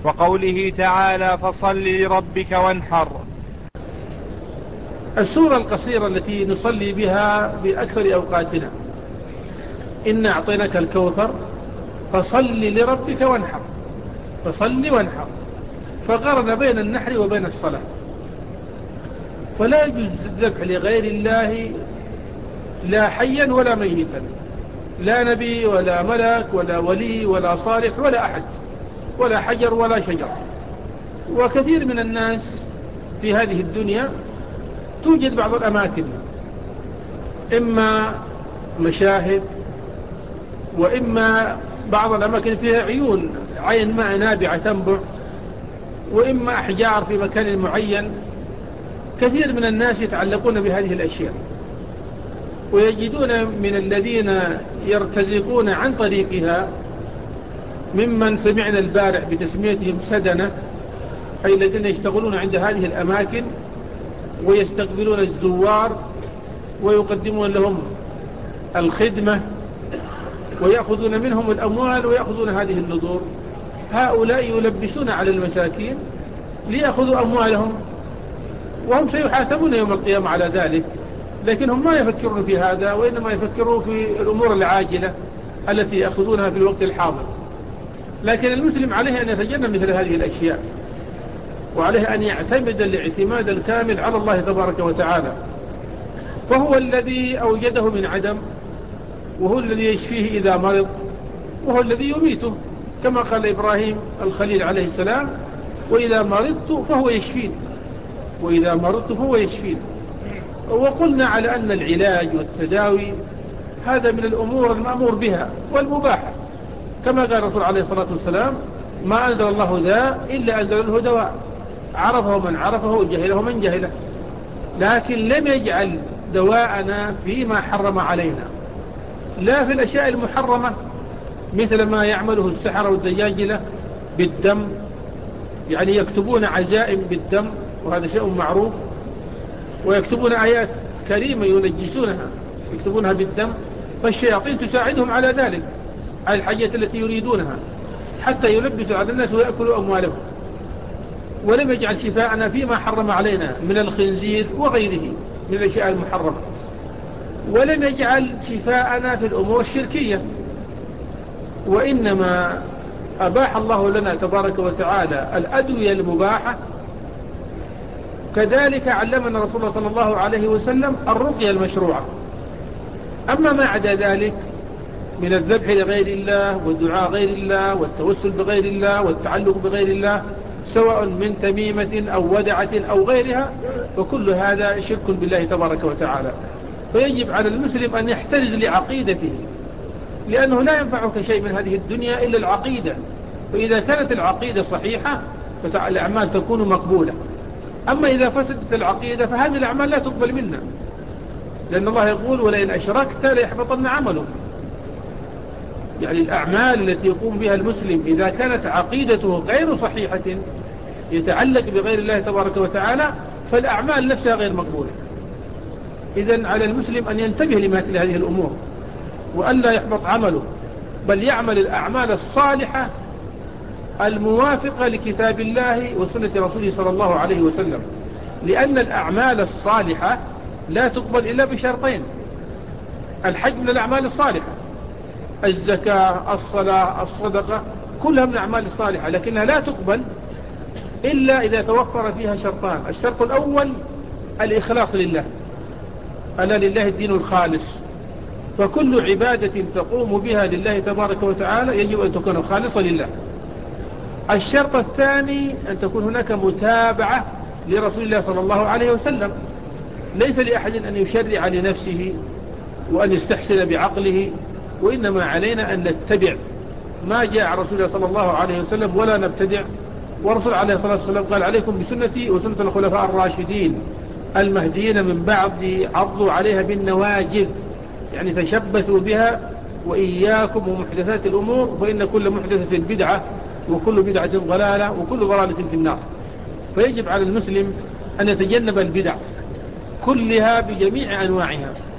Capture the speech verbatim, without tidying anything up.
وقوله تعالى فصل لربك وانحر. السورة القصيرة التي نصلي بها بأكثر أوقاتنا: إنا أعطيناك الكوثر فصل لربك وانحر، فصل وانحر، فقارن بين النحر وبين الصلاة. فلا يجوز الذبح لغير الله لا حيا ولا ميتا، لا نبي ولا ملك ولا ولي ولا صالح ولا أحد، ولا حجر ولا شجر. وكثير من الناس في هذه الدنيا توجد بعض الأماكن إما مشاهد، وإما بعض الأماكن فيها عيون، عين ماء نابعة تنبع، وإما أحجار في مكان معين. كثير من الناس يتعلقون بهذه الأشياء، ويجدون من الذين يرتزقون عن طريقها ممن سمعنا البارح بتسميتهم سدنة، أي الذين يشتغلون عند هذه الأماكن ويستقبلون الزوار ويقدمون لهم الخدمة ويأخذون منهم الأموال ويأخذون هذه النذور. هؤلاء يلبسون على المساكين ليأخذوا أموالهم، وهم سيحاسبون يوم القيامة على ذلك، لكنهم ما يفكرون في هذا، وإنما يفكرون في الأمور العاجلة التي يأخذونها في الوقت الحاضر. لكن المسلم عليه أن يتجنب مثل هذه الأشياء، وعليه أن يعتمد الاعتماد الكامل على الله تبارك وتعالى، فهو الذي أوجده من عدم، وهو الذي يشفيه إذا مرض، وهو الذي يميته، كما قال إبراهيم الخليل عليه السلام: وإذا مرضت فهو يشفين، وإذا مرضت فهو يشفين. وقلنا على أن العلاج والتداوي هذا من الأمور المأمور بها والمباحة، كما قال الرسول عليه الصلاة والسلام: ما أنزل الله داء إلا أنزل له دواء، عرفه من عرفه وجهله من جهله. لكن لم يجعل دواءنا فيما حرم علينا، لا في الأشياء المحرمة مثل ما يعمله السحرة والدجاجلة بالدم، يعني يكتبون عزائم بالدم، وهذا شيء معروف، ويكتبون آيات كريمة ينجسونها يكتبونها بالدم، فالشياطين تساعدهم على ذلك، على الحاجة التي يريدونها، حتى يلبسوا على الناس ويأكلوا أموالهم. ولم يجعل شفاءنا فيما حرم علينا من الخنزير وغيره من الأشياء المحرمة، ولم يجعل شفاءنا في الأمور الشركية، وإنما أباح الله لنا تبارك وتعالى الأدوية المباحة. كذلك علمنا رسول الله صلى الله عليه وسلم الرقية المشروعة. أما ما عدا ذلك من الذبح لغير الله والدعاء غير الله والتوسل بغير الله والتعلق بغير الله، سواء من تميمة أو ودعة أو غيرها، وكل هذا شرك بالله تبارك وتعالى. فيجب على المسلم أن يحترز لعقيدته، لأنه لا ينفعك شيء من هذه الدنيا إلا العقيدة، فإذا كانت العقيدة صحيحة فالأعمال تكون مقبولة. أما إذا فسدت العقيدة فهذه الأعمال لا تقبل منا، لأن الله يقول: ولئن أشركت ليحبطن عمله. يعني الأعمال التي يقوم بها المسلم إذا كانت عقيدته غير صحيحة يتعلق بغير الله تبارك وتعالى، فالأعمال نفسها غير مقبولة. إذن على المسلم أن ينتبه لمثل هذه الأمور، وأن لا يحبط عمله، بل يعمل الأعمال الصالحة الموافقة لكتاب الله وسنة رسوله صلى الله عليه وسلم، لأن الأعمال الصالحة لا تقبل إلا بشرطين: الحج من الأعمال الصالحة، الزكاة، الصلاة، الصدقة، كلها من الأعمال الصالحة، لكنها لا تقبل إلا إذا توفر فيها شرطان: الشرط الأول الإخلاص لله، ألا لله الدين الخالص، فكل عبادة تقوم بها لله تبارك وتعالى يجب أن تكون خالصة لله. الشرط الثاني أن تكون هناك متابعة لرسول الله صلى الله عليه وسلم. ليس لأحد أن يشرع لنفسه وأن يستحسن بعقله، وإنما علينا أن نتبع ما جاء عن رسول الله صلى الله عليه وسلم ولا نبتدع. ورسول عليه الصلاة والسلام قال: عليكم بسنتي وسنة الخلفاء الراشدين المهديين من بعد، عضوا عليها بالنواجذ، يعني تشبثوا بها، وإياكم ومحدثات الأمور، فإن كل محدثة بدعة وكل بدعة ضلالة وكل ضلالة في النار. فيجب على المسلم أن يتجنب البدع كلها بجميع أنواعها،